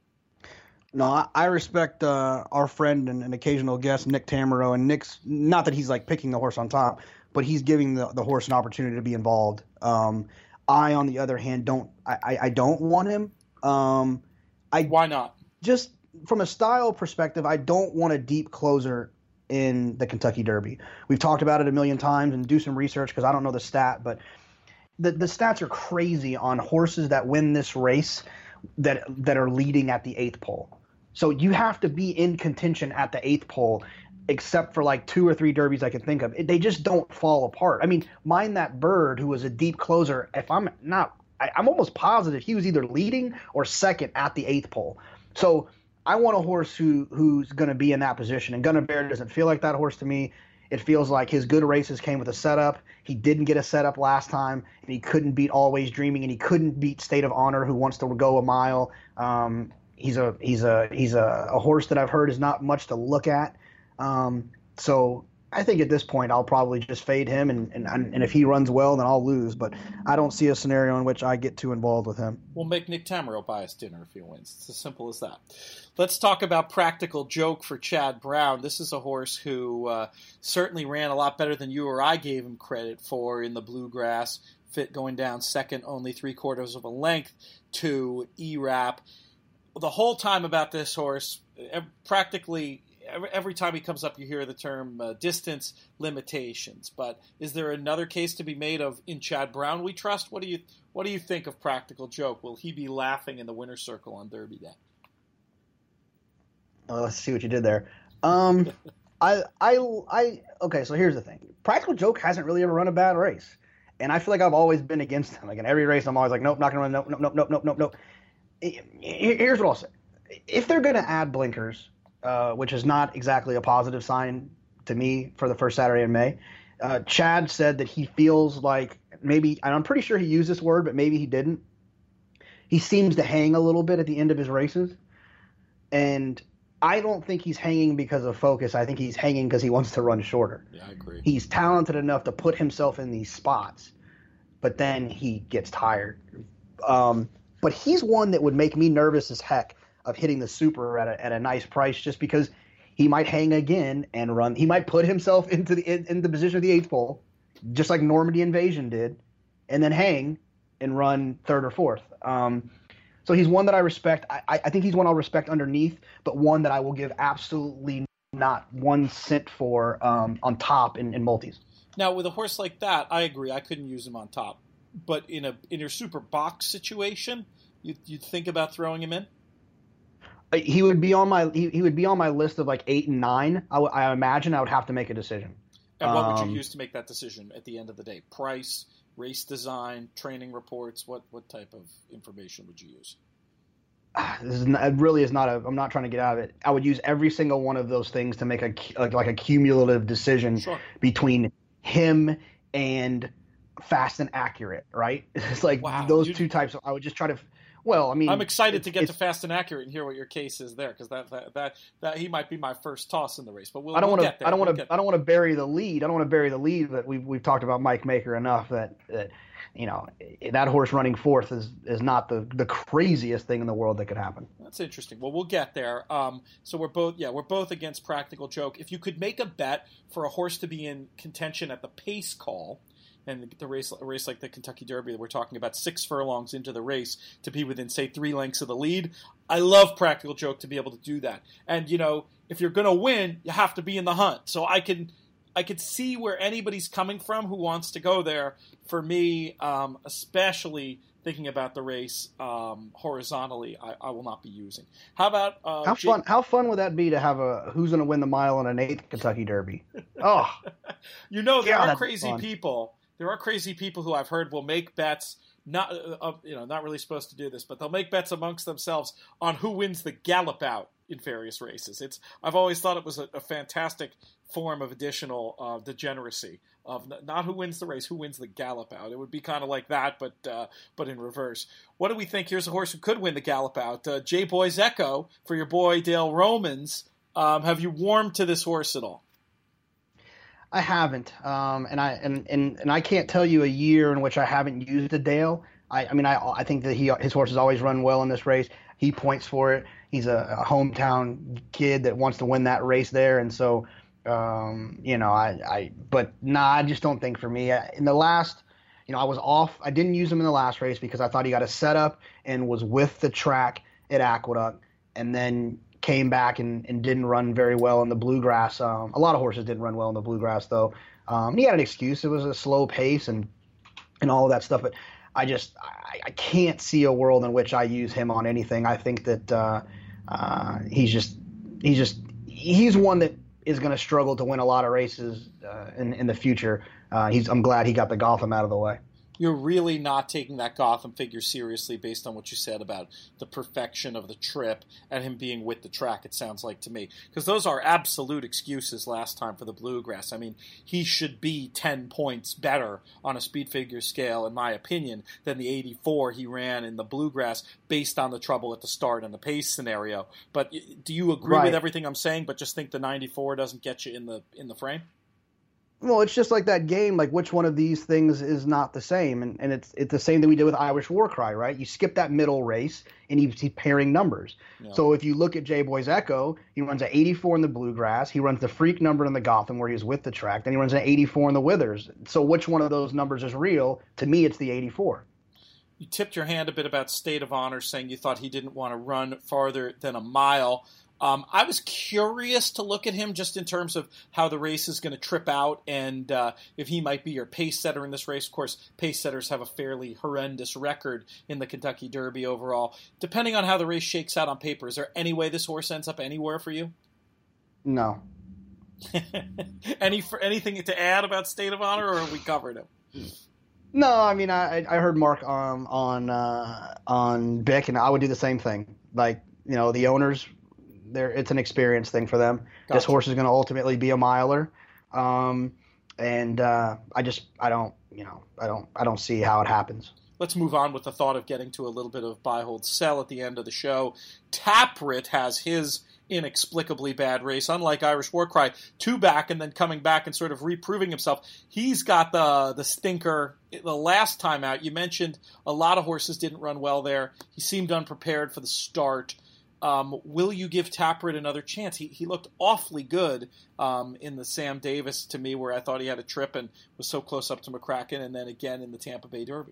No, I respect uh, our friend and an occasional guest, Nick Tamero, and Nick's, not that he's like picking the horse on top, but he's giving the, the horse an opportunity to be involved. Um, I, on the other hand, don't I, I, I don't want him. Um, I Why not? Just from a style perspective, I don't want a deep closer in the Kentucky Derby. We've talked about it a million times, and do some research because I don't know the stat, but the the stats are crazy on horses that win this race that that are leading at the eighth pole. So you have to be in contention at the eighth pole, except for like two or three derbies I can think of. They just don't fall apart. I mean, Mind That Bird, who was a deep closer, if I'm not I, I'm almost positive he was either leading or second at the eighth pole. So I want a horse who who's going to be in that position. And Gunnevera doesn't feel like that horse to me. It feels like his good races came with a setup. He didn't get a setup last time, and he couldn't beat Always Dreaming, and he couldn't beat State of Honor, who wants to go a mile. Um, he's a he's a he's a, a horse that I've heard is not much to look at. Um, so I think at this point I'll probably just fade him, and, and and if he runs well, then I'll lose. But I don't see a scenario in which I get too involved with him. We'll make Nick Tamero buy us dinner if he wins. It's as simple as that. Let's talk about Practical Joke for Chad Brown. This is a horse who uh, certainly ran a lot better than you or I gave him credit for in the Bluegrass, fit going down second, only three quarters of a length to E-Rap. The whole time about this horse, practically every, every time he comes up, you hear the term uh, distance limitations. But is there another case to be made of in Chad Brown we trust? What do you what do you think of Practical Joke? Will he be laughing in the winner's circle on Derby Day? Oh, let's see what you did there. Um, I, I, I. Okay, so here's the thing. Practical Joke hasn't really ever run a bad race, and I feel like I've always been against him. Like in every race, I'm always like, nope, not gonna run. Nope, nope, nope, nope, nope, nope, nope. Here's what I'll say: if they're gonna add blinkers, uh, which is not exactly a positive sign to me for the first Saturday in May, uh, Chad said that he feels like maybe, and I'm pretty sure he used this word, but maybe he didn't. He seems to hang a little bit at the end of his races, and I don't think he's hanging because of focus. I think he's hanging because he wants to run shorter. Yeah, I agree. He's talented enough to put himself in these spots, but then he gets tired. Um, but he's one that would make me nervous as heck of hitting the super at a, at a nice price, just because he might hang again and run. He might put himself into the in, in the position of the eighth pole, just like Normandy Invasion did, and then hang and run third or fourth. Um, So he's one that I respect. I, I think he's one I'll respect underneath, but one that I will give absolutely not one cent for um, on top in, in multis. Now, with a horse like that, I agree. I couldn't use him on top. But in a in your super box situation, you you'd think about throwing him in? He would be on my he, he would be on my list of like eight and nine. I, w- I imagine I would have to make a decision. And what would Um, you use to make that decision at the end of the day? Price, race design, training reports. What what type of information would you use? This is not, it really is not a. I'm not trying to get out of it. I would use every single one of those things to make a like, like a cumulative decision Sure. between him and Fast and Accurate. Right? It's like Wow, those you- two types. Of, I would just try to. Well, I mean, I'm excited to it's- get to it's- Fast and Accurate and hear what your case is there, because that, that that that he might be my first toss in the race. But we'll, I don't we'll want get to. there. I don't We'll want to. get I don't want to bury the lead. I don't want to bury the lead. But we've we've talked about Mike Maker enough that that you know that horse running fourth is is not the the craziest thing in the world that could happen. That's interesting. Well, we'll get there. Um, so we're both, yeah, we're both against Practical Joke. If you could make a bet for a horse to be in contention at the pace call, and the race, a race like the Kentucky Derby that we're talking about, six furlongs into the race, to be within, say, three lengths of the lead, I love Practical Joke to be able to do that. And, you know, if you're going to win, you have to be in the hunt. So I can, I could see where anybody's coming from who wants to go there. For me, um, especially thinking about the race um, horizontally, I, I will not be using. How about uh, How J- fun? How fun would that be to have a who's going to win the mile in an eighth Kentucky Derby? Oh, You know, there Yeah, are that's crazy fun. people there are crazy people who I've heard will make bets. Not uh, you know not really supposed to do this, but they'll make bets amongst themselves on who wins the gallop out in various races. It's I've always thought it was a, a fantastic form of additional uh, degeneracy of not who wins the race, who wins the gallop out. It would be kind of like that, but uh, but in reverse. What do we think? Here's a horse who could win the gallop out. Uh, J Boys Echo for your boy Dale Romans. Um, have you warmed to this horse at all? I haven't, um, and I and, and, and I can't tell you a year in which I haven't used a Dale. I, I mean, I I think that he his horse has always run well in this race. He points for it. He's a, a hometown kid that wants to win that race there, and so um, you know, I, I but nah, I just don't think for me. In the last, you know, I was off. I didn't use him in the last race because I thought he got a setup and was with the track at Aqueduct, and then came back and, and didn't run very well in the bluegrass. Um, a lot of horses didn't run well in the bluegrass, though. Um, he had an excuse. It was a slow pace and and all of that stuff. But I just I, I can't see a world in which I use him on anything. I think that uh, uh, he's just he's just he's one that is going to struggle to win a lot of races uh, in in the future. Uh, he's I'm glad he got the Gotham out of the way. You're really not taking that Gotham figure seriously based on what you said about the perfection of the trip and him being with the track, it sounds like to me. Because those are absolute excuses last time for the Bluegrass. I mean, he should be ten points better on a speed figure scale, in my opinion, than the eighty-four he ran in the Bluegrass based on the trouble at the start and the pace scenario. But do you agree right. with everything I'm saying, but just think the ninety-four doesn't get you in the in the frame? Well, it's just like that game, like which one of these things is not the same? And and it's it's the same thing we did with Irish War Cry, right? You skip that middle race and you see pairing numbers. Yeah. So if you look at J Boys Echo, he runs an eighty-four in the Bluegrass, he runs the freak number in the Gotham where he was with the track, then he runs an eighty-four in the Withers. So which one of those numbers is real? To me, it's the eighty-four. You tipped your hand a bit about State of Honor, saying you thought he didn't want to run farther than a mile. Um, I was curious to look at him just in terms of how the race is going to trip out and uh, if he might be your pace setter in this race. Of course, pace setters have a fairly horrendous record in the Kentucky Derby overall. Depending on how the race shakes out on paper, is there any way this horse ends up anywhere for you? No. Any for anything to add about State of Honor, or have we covered him? No, I mean, I I heard Mark um, on uh, on Bick, and I would do the same thing. Like, you know, the owners, they're, it's an experience thing for them. Gotcha. This horse is going to ultimately be a miler, um, and uh, I just I don't you know I don't I don't see how it happens. Let's move on with the thought of getting to a little bit of buy, hold, sell at the end of the show. Tapwrit has his inexplicably bad race, unlike Irish War Cry, two back and then coming back and sort of reproving himself. He's got the the stinker the last time out. You mentioned a lot of horses didn't run well there. He seemed unprepared for the start. Um, will you give Tapwrit another chance? He he looked awfully good um, in the Sam Davis, to me, where I thought he had a trip and was so close up to McCracken, and then again in the Tampa Bay Derby.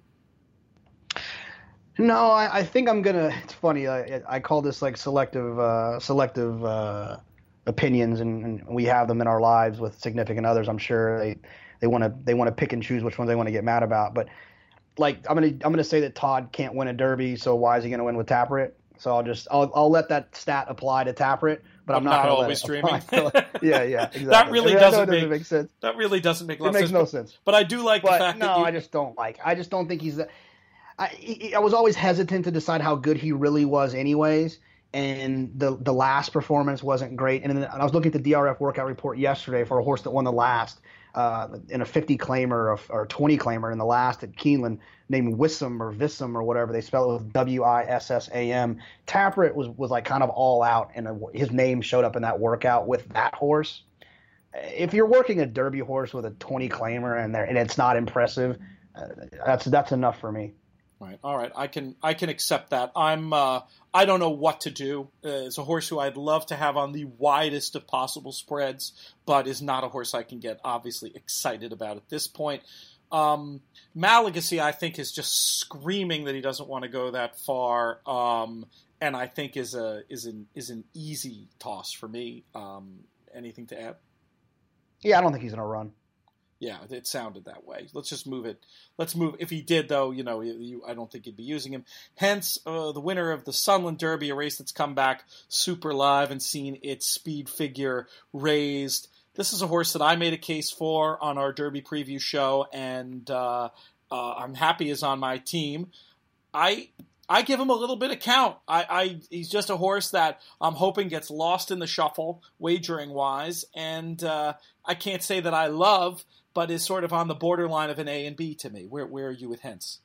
No, I, I think I'm gonna. It's funny. I, I call this like selective, uh, selective uh, opinions, and, and we have them in our lives with significant others. I'm sure they they want to they want to pick and choose which ones they want to get mad about. But like I'm gonna I'm gonna say that Todd can't win a Derby, so why is he gonna win with Tapwrit? So I'll just I'll I'll let that stat apply to Tapwrit, but I'm, I'm not, not always dreaming. yeah, yeah, exactly. That really I mean, doesn't, doesn't make, make sense. That really doesn't make a lot it makes sense. no but, sense. But I do like but the fact no, that you... I just don't like. I just don't think he's. I, I was always hesitant to decide how good he really was anyways, and the the last performance wasn't great. And then I was looking at the D R F workout report yesterday for a horse that won the last uh, in a fifty claimer or, or twenty claimer in the last at Keeneland named Wissam or Vissam or whatever. They spell it with W I S S A M. Tapwrit was, was like kind of all out, and his name showed up in that workout with that horse. If you're working a Derby horse with a twenty claimer and, and it's not impressive, uh, that's that's enough for me. Right. All right. I can I can accept that. I'm uh, I don't know what to do. Uh, it's a horse who I'd love to have on the widest of possible spreads, but is not a horse I can get obviously excited about at this point. Um, Malegacy, I think, is just screaming that he doesn't want to go that far, um, and I think is a is an is an easy toss for me. Um, anything to add? Yeah, I don't think he's gonna run. Yeah, it sounded that way. Let's just move it. Let's move. If he did, though, you know, you, I don't think you'd be using him. Hence, uh, the winner of the Sunland Derby, a race that's come back super live and seen its speed figure raised. this is a horse that I made a case for on our Derby preview show, and uh, uh, I'm happy is on my team. I I give him a little bit of count. I, I he's just a horse that I'm hoping gets lost in the shuffle, wagering wise, and uh, I can't say that I love, but is sort of on the borderline of an A and B to me. Where where are you with Hence?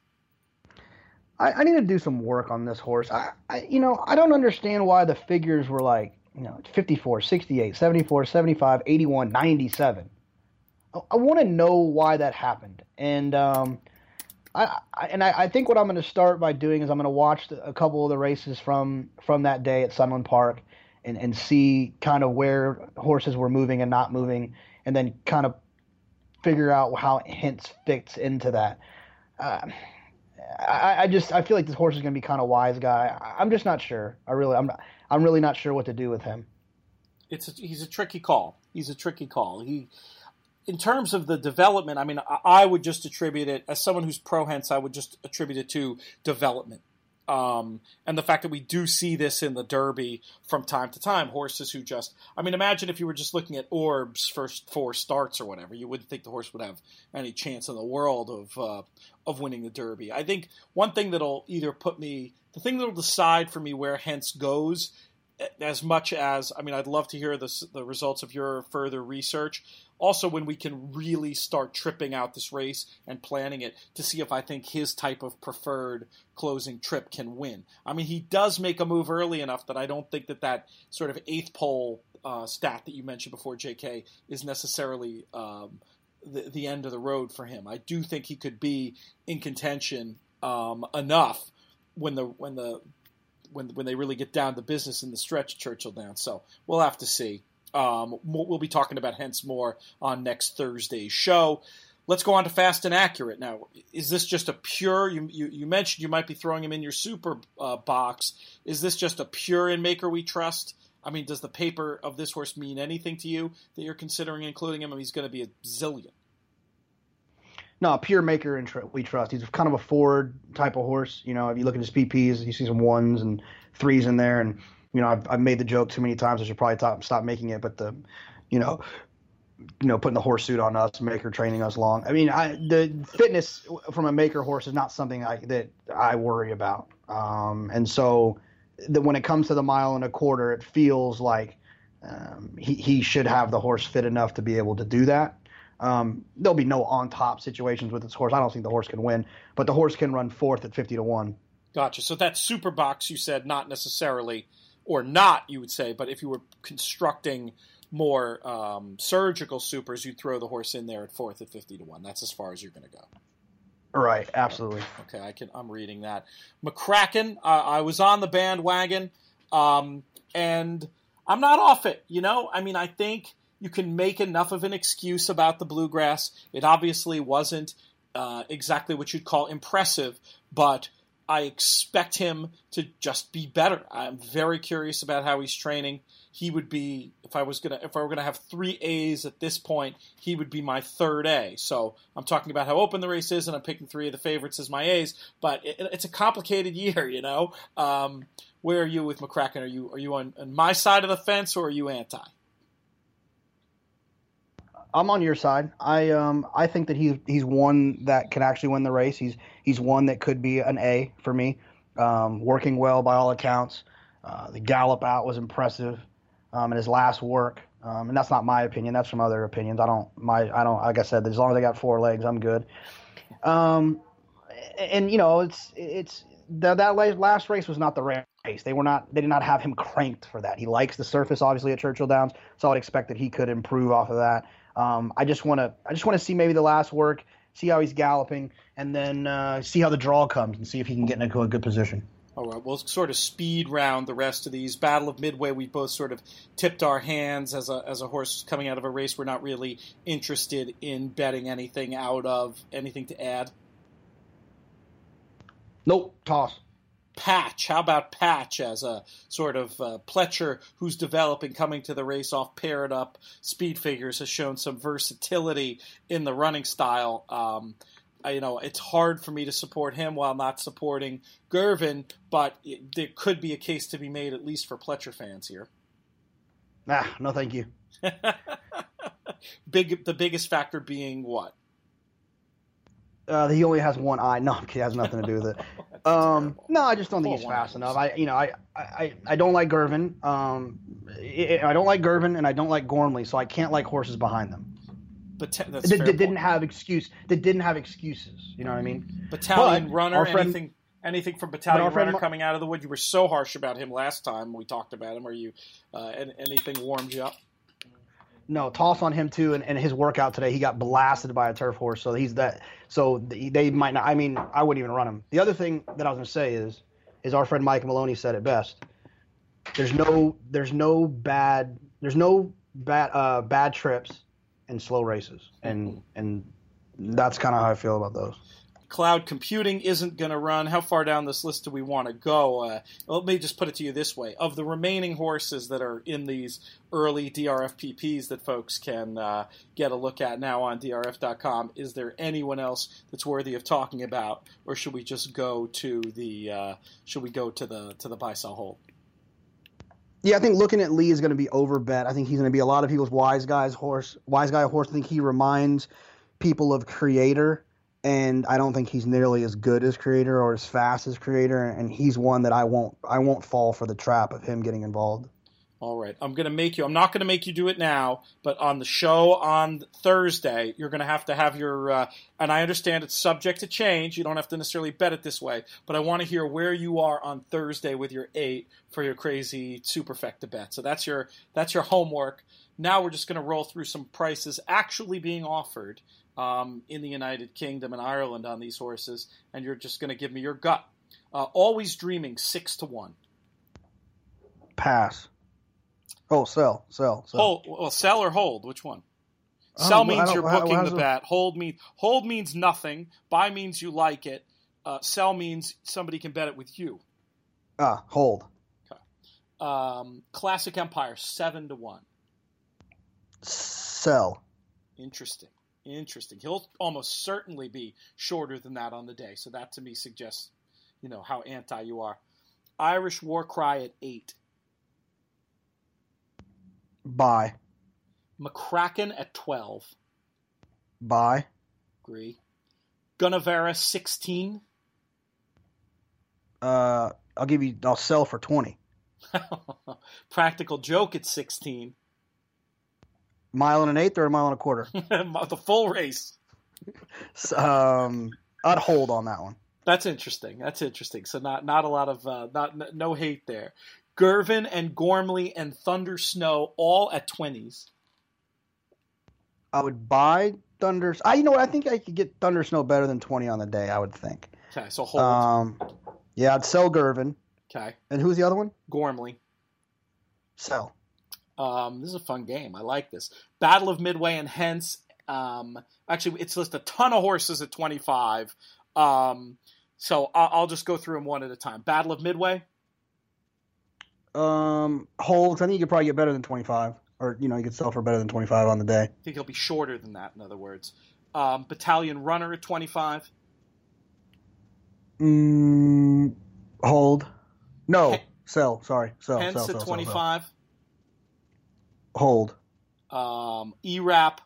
I, I need to do some work on this horse. I, I you know I don't understand why the figures were like you know fifty-four, sixty-eight, seventy-four, seventy-five, eighty-one, ninety-seven. I, I want to know why that happened, and um. I, I, and I, I think what I'm going to start by doing is I'm going to watch the, a couple of the races from, from that day at Sunland Park and, and see kind of where horses were moving and not moving, and then kind of figure out how Hence fits into that. Uh, I, I just I feel like this horse is going to be kind of wise guy. I, I'm just not sure. I really I'm not, I'm really not sure what to do with him. It's a, he's a tricky call. He's a tricky call. He. In terms of the development, I mean, I would just attribute it, as someone who's pro-Hence, I would just attribute it to development. Um, and the fact that we do see this in the Derby from time to time, horses who just, I mean, imagine if you were just looking at Orb's first four starts or whatever, you wouldn't think the horse would have any chance in the world of uh, of winning the Derby. I think one thing that'll either put me, the thing that'll decide for me where Hence goes, as much as, I mean, I'd love to hear the, the results of your further research. Also, when we can really start tripping out this race and planning it to see if I think his type of preferred closing trip can win. I mean, he does make a move early enough that I don't think that that sort of eighth pole uh, stat that you mentioned before, J K, is necessarily um, the, the end of the road for him. I do think he could be in contention um, enough when the when the when when they really get down to business in the stretch, Churchill Downs. So we'll have to see. Um, we'll be talking about Hence more on next Thursday's show. Let's go on to Fast and Accurate. Now, is this just a pure, you, you, you mentioned you might be throwing him in your super uh, box. Is this just a pure in maker we trust? I mean, does the paper of this horse mean anything to you that you're considering including him? I mean, he's going to be a zillion. No, pure maker and tr- we trust. He's kind of a Ford type of horse. You know, if you look at his P Ps, you see some ones and threes in there, and you know, I've, I've made the joke too many times. I should probably stop, stop making it. But the, you know, you know, putting the horse suit on us, maker training us long. I mean, I, the fitness from a maker horse is not something I, that I worry about. Um, and so, that when it comes to the mile and a quarter, it feels like um, he he should have the horse fit enough to be able to do that. Um, there'll be no on top situations with this horse. I don't think the horse can win, but the horse can run fourth at fifty to one. Gotcha. So that super box you said not necessarily. Or not, you would say, but if you were constructing more um, surgical supers, you'd throw the horse in there at fourth at fifty to one. That's as far as you're going to go. Right, absolutely. Okay, I can. I'm reading that. McCracken, uh, I was on the bandwagon, um, and I'm not off it. You know, I mean, I think you can make enough of an excuse about the Bluegrass. It obviously wasn't uh, exactly what you'd call impressive, but I expect him to just be better. I'm very curious about how he's training. He would be, if I was gonna, if I were gonna have three A's at this point, he would be my third A. So I'm talking about how open the race is, and I'm picking three of the favorites as my A's. But it, it's a complicated year, you know. Um, where are you with McCracken? Are you are you on, on my side of the fence, or are you anti? I'm on your side. I um I think that he's he's one that can actually win the race. He's he's one that could be an A for me. Um, working well by all accounts. Uh, the gallop out was impressive. Um, in his last work, um, and that's not my opinion. That's from other opinions. I don't my I don't like I said. As long as I got four legs, I'm good. Um, and you know it's it's the, that last race was not the race. They were not. They did not have him cranked for that. He likes the surface, obviously, at Churchill Downs, so I'd expect that he could improve off of that. Um, I just want to. I just want to see maybe the last work, see how he's galloping, and then uh, see how the draw comes, and see if he can get into a good position. All right, we'll sort of speed round the rest of these. Battle of Midway, we both sort of tipped our hands as a as a horse coming out of a race we're not really interested in betting anything out of. Anything to add? Nope, toss. Patch, how about Patch as a sort of uh, Pletcher who's developing, coming to the race off paired up speed figures, has shown some versatility in the running style. Um, I, you know, it's hard for me to support him while not supporting Gervin, but it, there could be a case to be made at least for Pletcher fans here. Nah, no thank you. Big, the biggest factor being what? Uh, he only has one eye. No, it has nothing to do with it. um, no, I just don't think Poor he's fast one. enough. I, you know, I, I, I don't like Gervin. Um, I I don't like Gervin, and I don't like Gormley, so I can't like horses behind them. But te- that's that, fair that didn't point. have excuse. That didn't have excuses. You know what I mean? Battalion But Runner, our friend- anything, anything from Battalion our friend Runner Ma- coming out of the wood. You were so harsh about him last time we talked about him. Are you, uh, an- anything warmed you up? No, toss on him too. And, and his workout today, he got blasted by a turf horse. So he's that. So they they might not. I mean, I wouldn't even run him. The other thing that I was going to say is, is our friend Mike Maloney said it best. There's no, there's no bad, there's no bad, uh, bad trips in slow races, and and that's kind of how I feel about those. Cloud computing isn't going to run. How far down this list do we want to go? Uh, let me just put it to you this way. Of the remaining horses that are in these early D R F P Ps that folks can uh, get a look at now on D R F dot com, is there anyone else that's worthy of talking about, or should we just go to the uh, should we go to the to the buy sell hold? Yeah, I think looking at Lee is going to be overbet. I think he's going to be a lot of people's wise guy's horse. Wise guy horse. I think he reminds people of Creator. And I don't think he's nearly as good as Creator or as fast as Creator, and he's one that I won't I won't fall for the trap of him getting involved. All right, I'm going to make you. I'm not going to make you do it now, but on the show on Thursday, you're going to have to have your. Uh, and I understand it's subject to change. You don't have to necessarily bet it this way, but I want to hear where you are on Thursday with your eight for your crazy superfecta bet. So that's your that's your homework. Now we're just going to roll through some prices actually being offered Um, in the United Kingdom and Ireland on these horses, and you're just going to give me your gut. Uh, Always Dreaming, six to one. Pass. Oh, sell, sell, sell. Hold, well, sell or hold? Which one? Oh, Sell well, I means don't- you're how- booking how's the it- bet. Hold means hold means nothing. Buy means you like it. Uh, sell means somebody can bet it with you. Ah, hold. Um, Classic Empire, seven to one. Sell. Interesting. Interesting. He'll almost certainly be shorter than that on the day. So that to me suggests, you know, how anti you are. Irish War Cry at eight. Buy. McCracken at twelve. Buy. Agree. Gunnavera sixteen. Uh, I'll give you. I'll sell for twenty. Practical Joke at sixteen. Mile and an eighth or a mile and a quarter. The full race. um, I'd hold on that one. That's interesting. That's interesting. So not not a lot of uh, not no hate there. Gervin and Gormley and Thunder Snow all at twenties. I would buy Thunder. I you know what? I think I could get Thunder Snow better than twenty on the day. I would think. Okay, so hold. Um, yeah, I'd sell Gervin. Okay. And who's the other one? Gormley. Sell. Um, this is a fun game. I like this. Battle of Midway and Hence. Um, actually, it's listed a ton of horses at twenty-five. Um, so I'll, I'll just go through them one at a time. Battle of Midway. Um, hold. I think you could probably get better than twenty-five, or you know, you could sell for better than twenty-five on the day. I think he'll be shorter than that. In other words, um, Battalion Runner at twenty-five. Mm, hold. No, Hen- sell. Sorry, sell. Hence sell, at sell, sell, twenty-five. sell. Hold. Um, E RAP.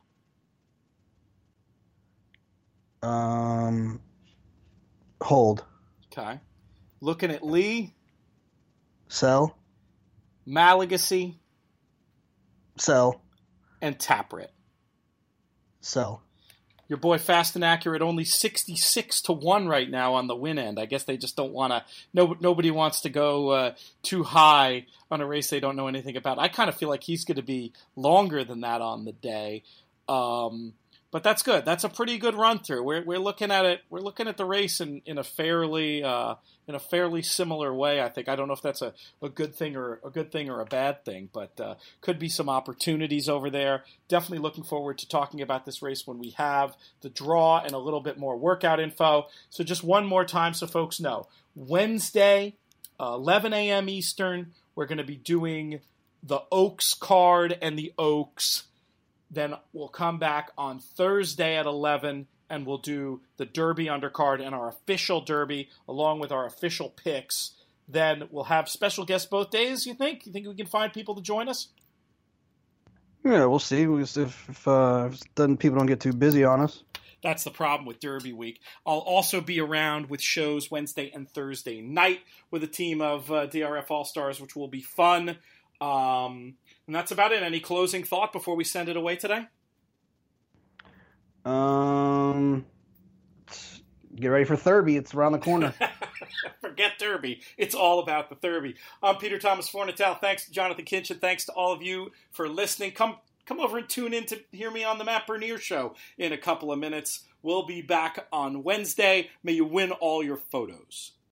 Um, hold. Okay. Looking at Lee. Sell. Malegacy. Sell. And Taprit. Sell. Your boy Fast and Accurate only sixty-six to one right now on the win end. I guess they just don't want to. No, nobody wants to go uh, too high on a race they don't know anything about. I kind of feel like he's going to be longer than that on the day. Um, but that's good. That's a pretty good run through. We're we're looking at it. We're looking at the race in, in a fairly uh, in a fairly similar way. I think. I don't know if that's a, a good thing or a good thing or a bad thing, but uh, could be some opportunities over there. Definitely looking forward to talking about this race when we have the draw and a little bit more workout info. So just one more time, so folks know. Wednesday, uh, eleven a.m. Eastern. We're going to be doing the Oaks card and the Oaks. Then we'll come back on Thursday at eleven, and we'll do the Derby undercard and our official Derby, along with our official picks. Then we'll have special guests both days, you think? You think we can find people to join us? Yeah, we'll see. We'll see if, if, uh, if then people don't get too busy on us. That's the problem with Derby Week. I'll also be around with shows Wednesday and Thursday night with a team of uh, D R F All-Stars, which will be fun. Um, and that's about it. Any closing thought before we send it away today? Um, get ready for Thurby. It's around the corner. Forget Derby. It's all about the Thurby. I'm Peter Thomas Fornatale. Thanks to Jonathan Kinchin. Thanks to all of you for listening. Come Come over and tune in to hear me on the Matt Bernier Show in a couple of minutes. We'll be back on Wednesday. May you win all your photos.